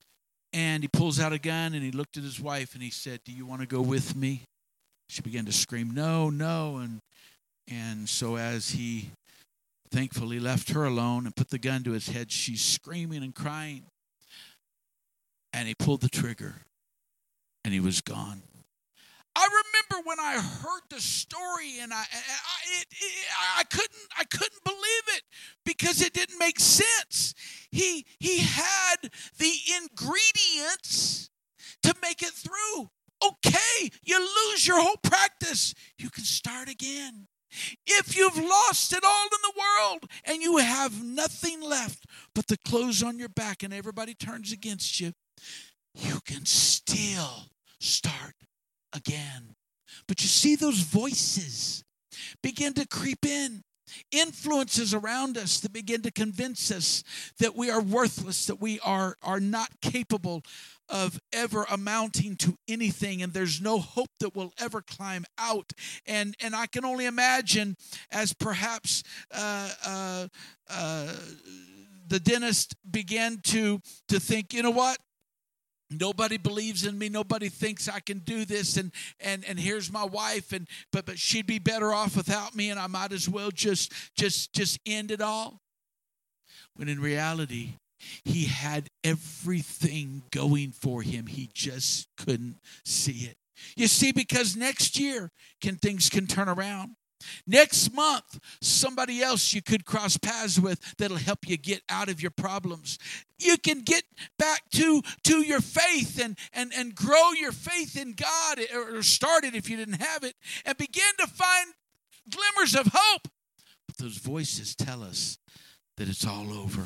And he pulls out a gun, and he looked at his wife, and he said, "Do you want to go with me?" She began to scream, "No, no." And and so as he thankfully left her alone and put the gun to his head, she's screaming and crying. And he pulled the trigger, and he was gone. I remember when I heard the story, and I, I, it, it, I couldn't, I couldn't believe it because it didn't make sense. He, he had the ingredients to make it through. Okay, you lose your whole practice, you can start again. If you've lost it all in the world and you have nothing left but the clothes on your back and everybody turns against you, you can still start again. But you see, those voices begin to creep in. Influences around us that begin to convince us that we are worthless, that we are, are not capable of ever amounting to anything, and there's no hope that we'll ever climb out. And and I can only imagine as perhaps uh, uh, uh, the dentist began to, to think, you know what? Nobody believes in me. Nobody thinks I can do this. And and and here's my wife. And but but she'd be better off without me. And I might as well just just just end it all. When in reality, he had everything going for him. He just couldn't see it. You see, because next year can things can turn around. Next month, somebody else you could cross paths with that'll help you get out of your problems. You can get back to, to your faith and, and, and grow your faith in God, or start it if you didn't have it, and begin to find glimmers of hope. But those voices tell us that it's all over.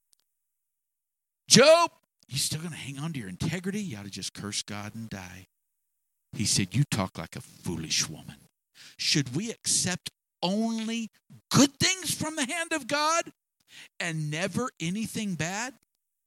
Job, you still going to hang on to your integrity? You ought to just curse God and die. He said, you talk like a foolish woman. Should we accept only good things from the hand of God and never anything bad?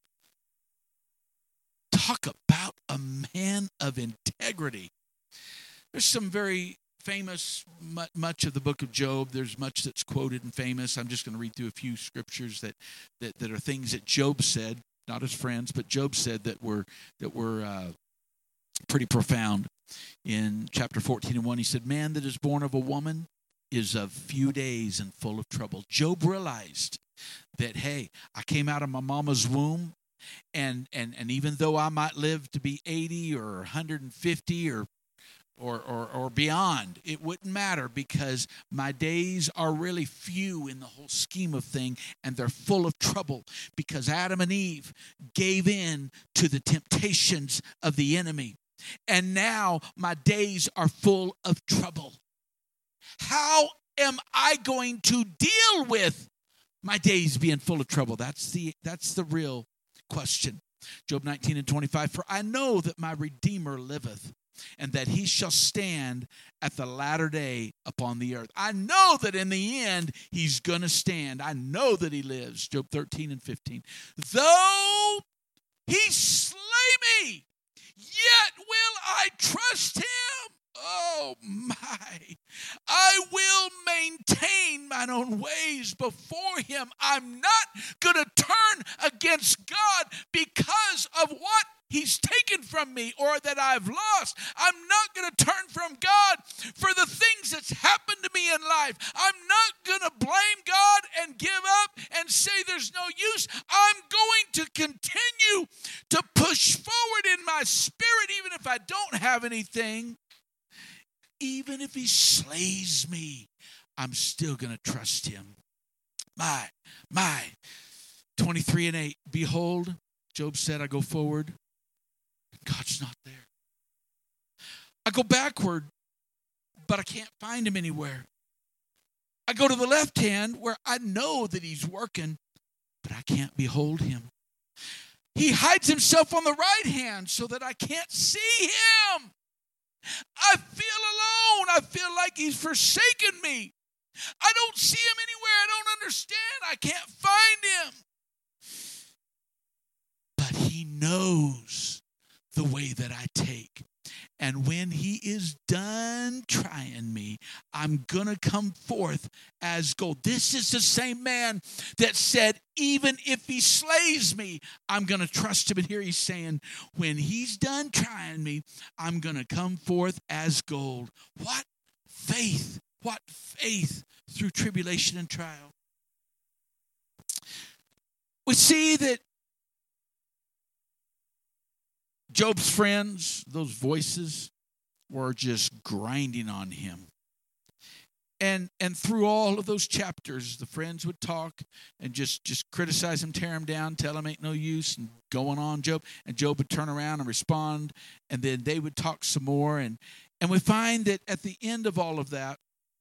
Talk about a man of integrity. There's some very famous, much of the book of Job. There's much that's quoted and famous. I'm just going to read through a few scriptures that, that, that are things that Job said, not his friends, but Job said that were, that were uh, pretty profound. In chapter fourteen and one, he said, man that is born of a woman is of few days and full of trouble. Job realized that, hey, I came out of my mama's womb, and and and even though I might live to be eighty or one hundred fifty or or or, or beyond, it wouldn't matter, because my days are really few in the whole scheme of things, and they're full of trouble because Adam and Eve gave in to the temptations of the enemy. And now my days are full of trouble. How am I going to deal with my days being full of trouble? That's the that's the real question. Job nineteen and twenty-five, for I know that my Redeemer liveth, and that he shall stand at the latter day upon the earth. I know that in the end he's going to stand. I know that he lives. Job thirteen and fifteen. Though he slay me, yet will I trust him. Oh my. I will maintain mine own ways before him. I'm not going to turn against God because of what he's taken from me or that I've lost. I'm not going to turn from God for the things that's happened to me in life. I'm not going to blame God and give up and say there's no use. I'm going to continue to push forward in my spirit even if I don't have anything. Even if he slays me, I'm still going to trust him. My, my, twenty-three and eight, behold, Job said, I go forward, and God's not there. I go backward, but I can't find him anywhere. I go to the left hand where I know that he's working, but I can't behold him. He hides himself on the right hand so that I can't see him. I feel alone. I feel like he's forsaken me. I don't see him anywhere. I don't understand. I can't find him. But he knows the way that I take. And when he is done trying me, I'm going to come forth as gold. This is the same man that said, even if he slays me, I'm going to trust him. And here he's saying, when he's done trying me, I'm going to come forth as gold. What faith, what faith through tribulation and trial. We see that Job's friends, those voices, were just grinding on him. And and through all of those chapters, the friends would talk and just, just criticize him, tear him down, tell him ain't no use, and going on, Job. And Job would turn around and respond, and then they would talk some more. And, and we find that at the end of all of that,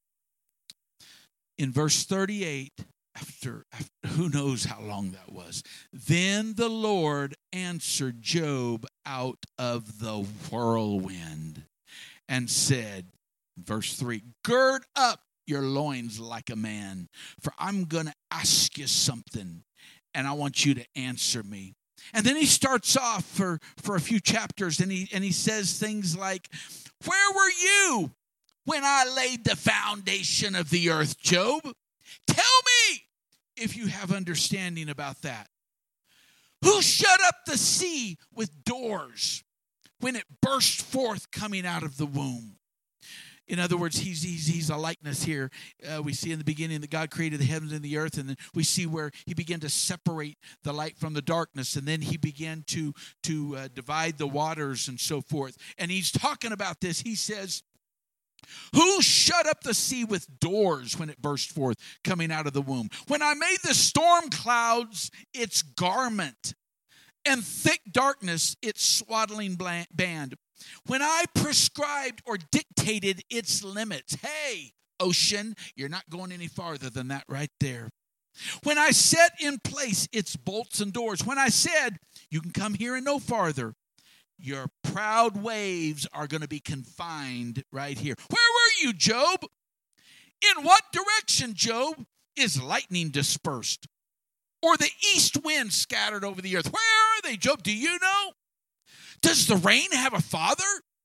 in verse thirty-eight, after, after who knows how long that was, then the Lord answered Job out of the whirlwind and said, verse three, gird up your loins like a man, for I'm going to ask you something, and I want you to answer me. And then he starts off for, for a few chapters, and he, and he says things like, where were you when I laid the foundation of the earth, Job? Tell me if you have understanding about that. Who shut up the sea with doors when it burst forth coming out of the womb? In other words, he's, he's, he's a likeness here. Uh, we see in the beginning that God created the heavens and the earth, and then we see where he began to separate the light from the darkness, and then he began to, to uh, divide the waters and so forth. And he's talking about this. He says, who shut up the sea with doors when it burst forth coming out of the womb? When I made the storm clouds its garment, and thick darkness its swaddling band, when I prescribed or dictated its limits. Hey, ocean, you're not going any farther than that right there. When I set in place its bolts and doors, when I said, you can come here and no farther, your proud waves are going to be confined right here. Where were you, Job? In what direction, Job, is lightning dispersed, or the east wind scattered over the earth? Where are they, Job? Do you know? Does the rain have a father?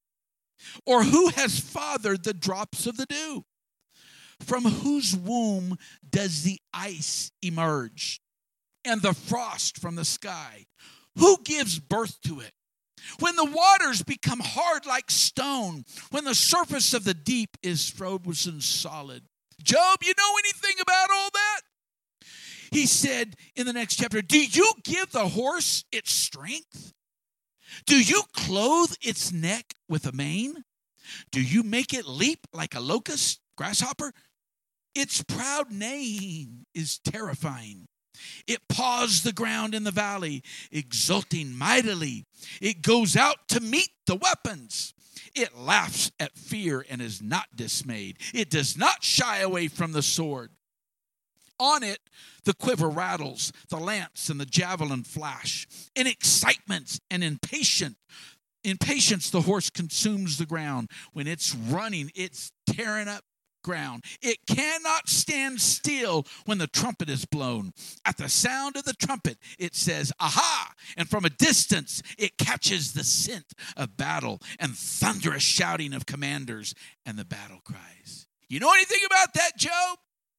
Or who has fathered the drops of the dew? From whose womb does the ice emerge, and the frost from the sky? Who gives birth to it? When the waters become hard like stone, when the surface of the deep is frozen solid. Job, you know anything about all that? He said in the next chapter, do you give the horse its strength? Do you clothe its neck with a mane? Do you make it leap like a locust, grasshopper? Its proud neighing is terrifying. It paws the ground in the valley, exulting mightily. It goes out to meet the weapons. It laughs at fear and is not dismayed. It does not shy away from the sword. On it, the quiver rattles, the lance and the javelin flash. In excitement and impatient, impatience, the horse consumes the ground. When it's running, it's tearing up ground. It cannot stand still when the trumpet is blown. At the sound of the trumpet, it says, aha! And from a distance, it catches the scent of battle and thunderous shouting of commanders and the battle cries. You know anything about that, Job?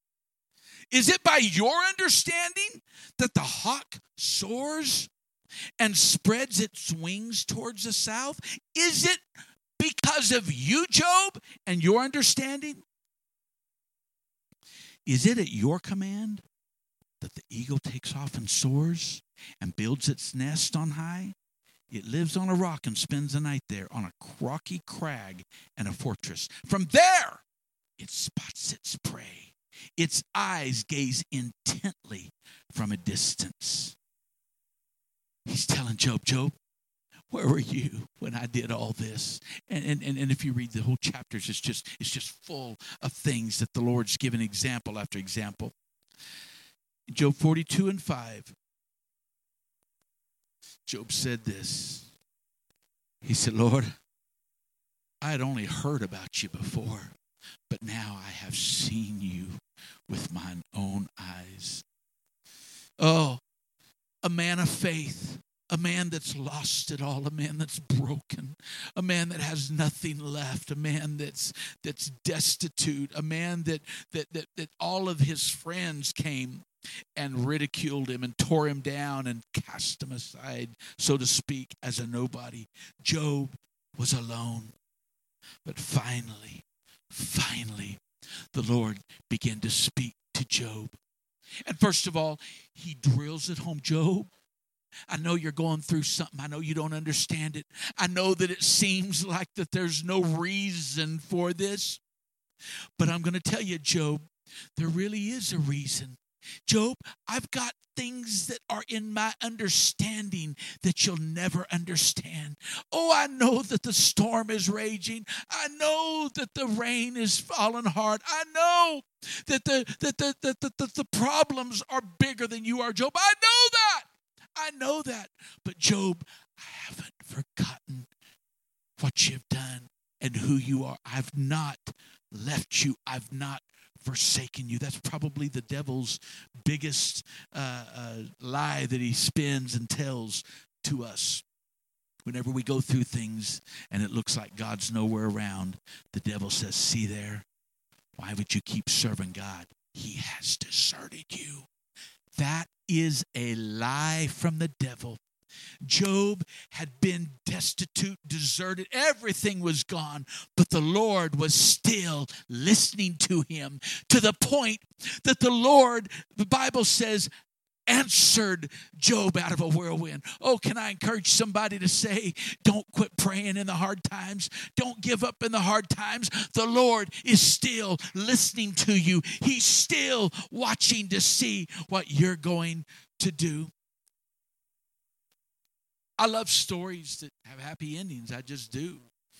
Is it by your understanding that the hawk soars and spreads its wings towards the south? Is it because of you, Job, and your understanding? Is it at your command that the eagle takes off and soars and builds its nest on high? It lives on a rock and spends the night there on a rocky crag and a fortress. From there, it spots its prey. Its eyes gaze intently from a distance. He's telling Job, Job, where were you when I did all this? And, and, and if you read the whole chapters, it's just, it's just full of things that the Lord's given example after example. Job forty-two and five, Job said this. He said, Lord, I had only heard about you before, but now I have seen you with mine own eyes. Oh, a man of faith, a man that's lost it all, a man that's broken, a man that has nothing left, a man that's that's destitute, a man that that that, that all of his friends came and ridiculed him and tore him down and cast him aside, so to speak, as a nobody. Job was alone. But finally, finally, the Lord began to speak to Job. And first of all, he drills it home. Job, I know you're going through something. I know you don't understand it. I know that it seems like that there's no reason for this. But I'm going to tell you, Job, there really is a reason. Job, I've got things that are in my understanding that you'll never understand. Oh, I know that the storm is raging. I know that the rain is falling hard. I know that the that the that the, the, the problems are bigger than you are, Job. I know that. I know that. But Job, I haven't forgotten what you've done and who you are. I've not left you. I've not forsaken you. That's probably the devil's biggest uh, uh, lie that he spins and tells to us. Whenever we go through things and it looks like God's nowhere around, the devil says, see there, why would you keep serving God? He has deserted you. That is a lie from the devil. Job had been destitute, deserted. Everything was gone, but the Lord was still listening to him, to the point that the Lord, the Bible says, answered Job out of a whirlwind. Oh, can I encourage somebody to say, don't quit praying in the hard times. Don't give up in the hard times. The Lord is still listening to you. He's still watching to see what you're going to do. I love stories that have happy endings. I just do.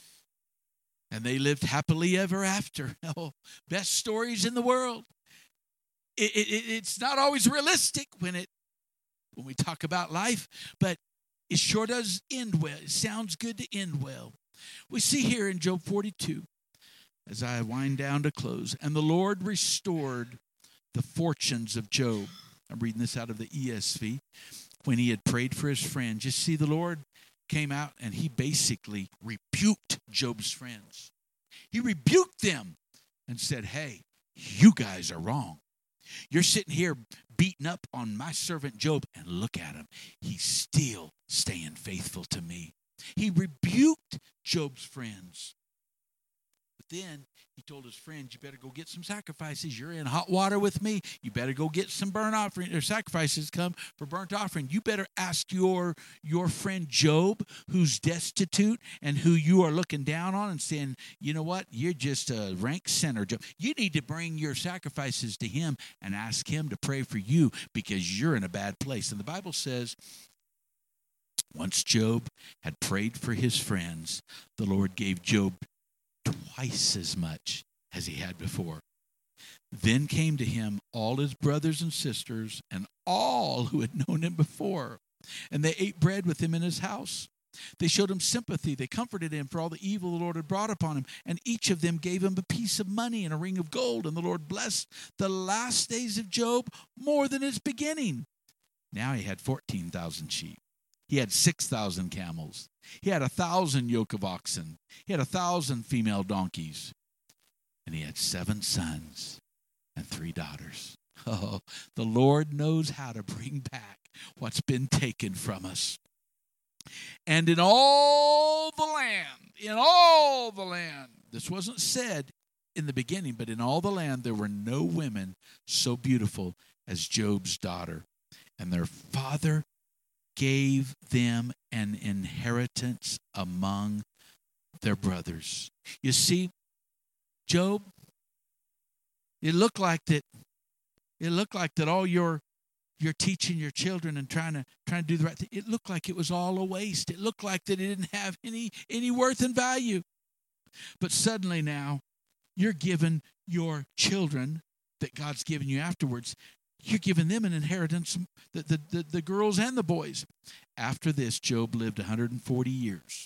And they lived happily ever after. Oh, best stories in the world. It, it, it's not always realistic when it when we talk about life, but it sure does end well. It sounds good to end well. We see here in Job forty-two, as I wind down to close, and the Lord restored the fortunes of Job. I'm reading this out of the E S V. When he had prayed for his friend, just see, the Lord came out and he basically rebuked Job's friends. He rebuked them and said, hey, you guys are wrong. You're sitting here beating up on my servant Job, and look at him. He's still staying faithful to me. He rebuked Job's friends. But then he told his friends, you better go get some sacrifices. You're in hot water with me. You better go get some burnt offering or sacrifices come for burnt offering. You better ask your, your friend Job, who's destitute and who you are looking down on and saying, you know what? You're just a rank sinner, Job. You need to bring your sacrifices to him and ask him to pray for you because you're in a bad place. And the Bible says, once Job had prayed for his friends, the Lord gave Job twice as much as he had before. Then came to him all his brothers and sisters and all who had known him before, and they ate bread with him in his house. They showed him sympathy. They comforted him for all the evil the Lord had brought upon him, and each of them gave him a piece of money and a ring of gold, and the Lord blessed the last days of Job more than his beginning. Now he had fourteen thousand sheep. He had six thousand camels. He had a thousand yoke of oxen. He had a thousand female donkeys. And he had seven sons and three daughters. Oh, the Lord knows how to bring back what's been taken from us. And in all the land, in all the land, this wasn't said in the beginning, but in all the land there were no women so beautiful as Job's daughter. And their father gave them an inheritance among their brothers. You see, Job, it looked like that. It looked like that all your you're teaching your children and trying to trying to do the right thing. It looked like it was all a waste. It looked like that it didn't have any any worth and value. But suddenly now, you're giving your children that God's given you afterwards. You're giving them an inheritance, the, the, the, the girls and the boys. After this, Job lived one hundred forty years.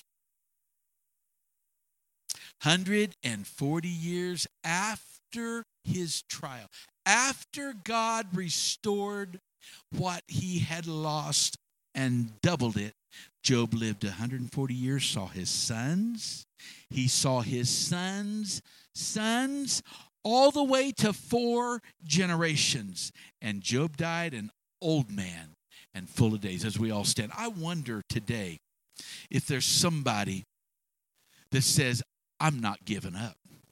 one hundred forty years after his trial. After God restored what he had lost and doubled it. Job lived one hundred forty years, saw his sons. He saw his sons' sons all the way to four generations. And Job died an old man and full of days, as we all stand. I wonder today if there's somebody that says, I'm not giving up.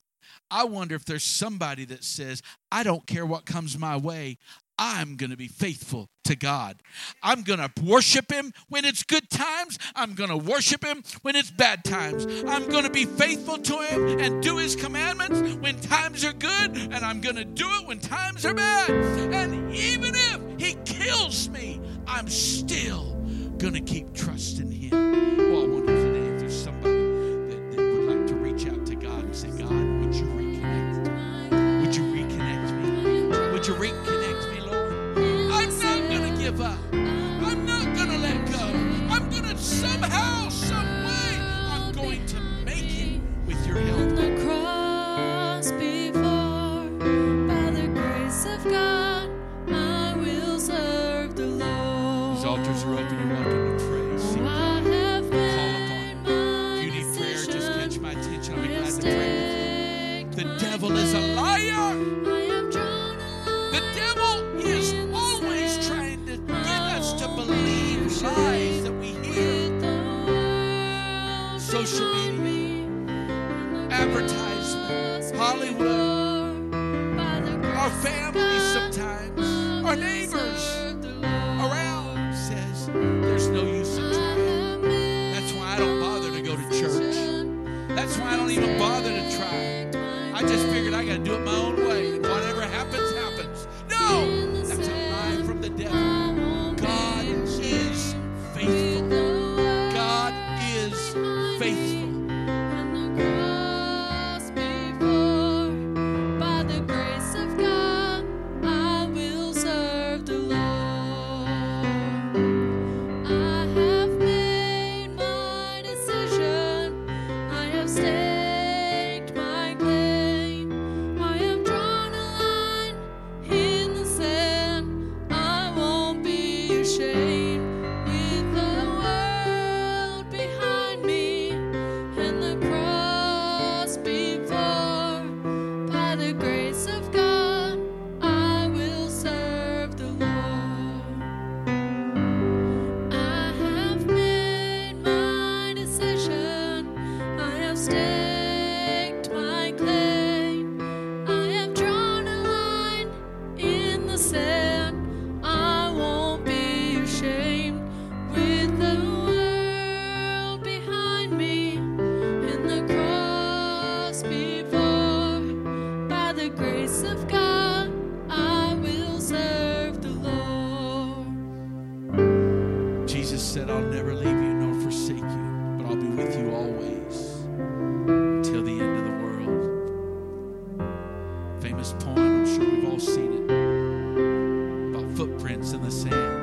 I wonder if there's somebody that says, I don't care what comes my way. I'm going to be faithful to God. I'm going to worship him when it's good times. I'm going to worship him when it's bad times. I'm going to be faithful to him and do his commandments when times are good, and I'm going to do it when times are bad. And even if he kills me, I'm still going to keep trusting him. Well, I wonder today if there's somebody that, that would like to reach out to God and say, God, would you reconnect? Would you reconnect me? Would you reconnect me, Lord? I'm not going to give up. I'm not going to let go. I'm going to somehow, some way, I'm going to make it with your help. On the cross before, by the grace of God, I will serve the Lord. These altars are open. You're welcome to pray. Seek Oh, I God. have Call made upon him. my If you need prayer, just decision. catch my attention. I'll I be have glad to pray with you. staked The my devil is a claim. liar. I have drawn a The line devil is in the always sand. trying to get I us to won't believe be lies ashamed that we hear. with the world Social behind media, me, and the advertisements, cross Hollywood, before, by the our grace of families God, sometimes, I our will neighbors serve the Lord. around says there's no use in trying. That's why I don't bother to go to church. That's why I don't even bother to try. I just figured I got to do it my own way, and whatever happens, happens. No, that's a lie from the devil. God is faithful. God is faithful. And the cross before, by the grace of God, I will serve the Lord. I have made my decision. I have staked my claim. I have drawn a line in the sand. I won't be ashamed. With the world behind me and the cross before, by the grace of God, I will serve the Lord. I have made my decision. I have staked my claim. I have drawn a line in the sand. I won't be ashamed. With the world behind me and the cross before, by the grace of God, I will serve the Lord. Jesus said, I'll never leave you nor forsake you, but I'll be with you always until the end of the world. Famous poem, I'm sure we've all seen it, about footprints in the sand.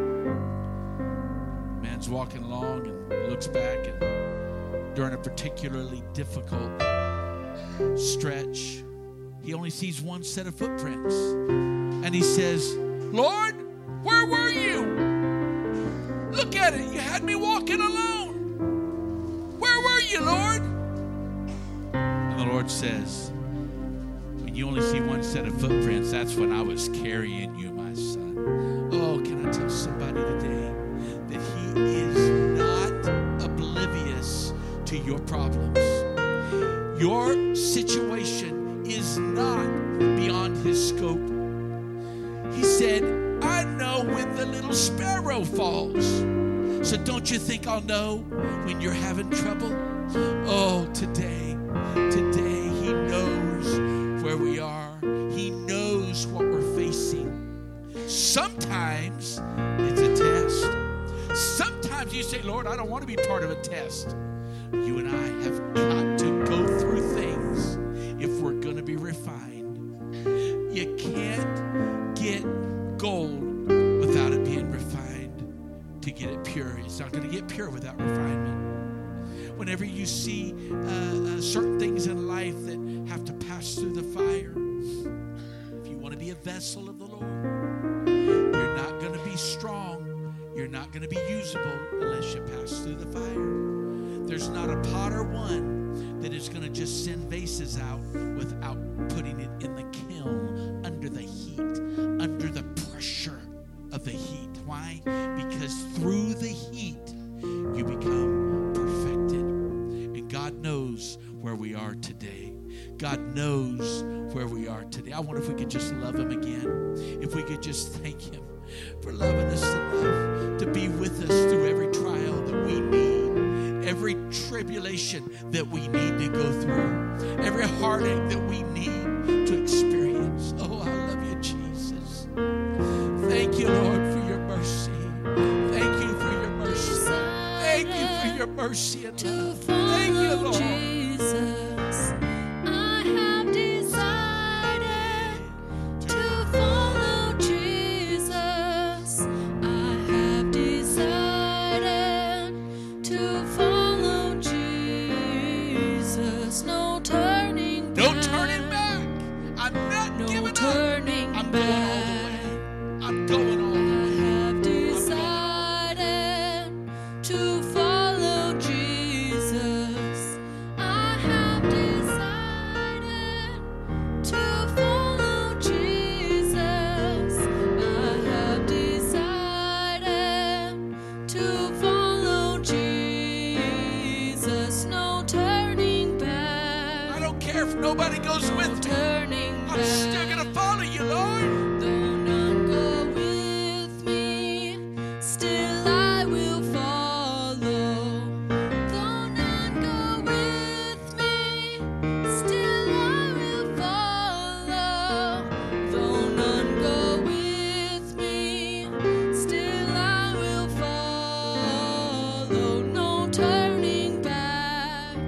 Man's walking along and looks back, and during a particularly difficult stretch, he only sees one set of footprints. And he says, Lord, where were you? Look at it. You had me walking alone. Where were you, Lord? And the Lord says, when you only see one set of footprints, that's when I was carrying you, my son. Oh, can I tell somebody today that he is not oblivious to your problems? Your situation is not beyond his scope. He said, I know when the little sparrow falls. So don't you think I'll know when you're having trouble? Oh, today, today he knows where we are. He knows what we're facing. Sometimes it's a test. Sometimes you say, Lord, I don't want to be part of a test. You and I have got to go through things if we're going to be refined. You can't get gold without it being refined to get it pure. It's not going to get pure without refinement. Whenever you see uh, uh, certain things in life that have to pass through the fire, if you want to be a vessel of the Lord, you're not going to be strong. You're not not going to be usable unless you pass through the fire. There's not a potter one that is going to just send vases out without putting it in the kiln under the heat, under the pressure of the heat. Why? Because through the heat, you become perfected. And God knows where we are today. God knows where we are today. I wonder if we could just love him again. If we could just thank him for loving us enough to be with us through every trial that we need, every tribulation that we need to go through, every heartache that we need to experience. Oh, I love you, Jesus. Thank you, Lord, for your mercy. Thank you for your mercy. Thank you for your mercy and love. Thank you, Lord. Jesus, I have decided to follow Jesus. I have decided to follow Jesus. No turning back. No turning back. I'm not No giving up. turning I'm back. going all the way. I'm going all the way. I have decided to follow Jesus. I have decided to follow Jesus. I have decided to follow Jesus. No turning back. I don't care if nobody goes No with me. turning I'm still going to back. follow you, Lord. Though none go with me, still I will follow. Though none go with me, still I will follow. Though none go with me, still I will follow. No turning back,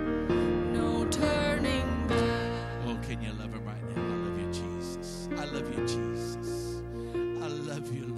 no turning back. Oh, can you love him right now? I love you, Jesus. I love you, Jesus. I love you, Lord.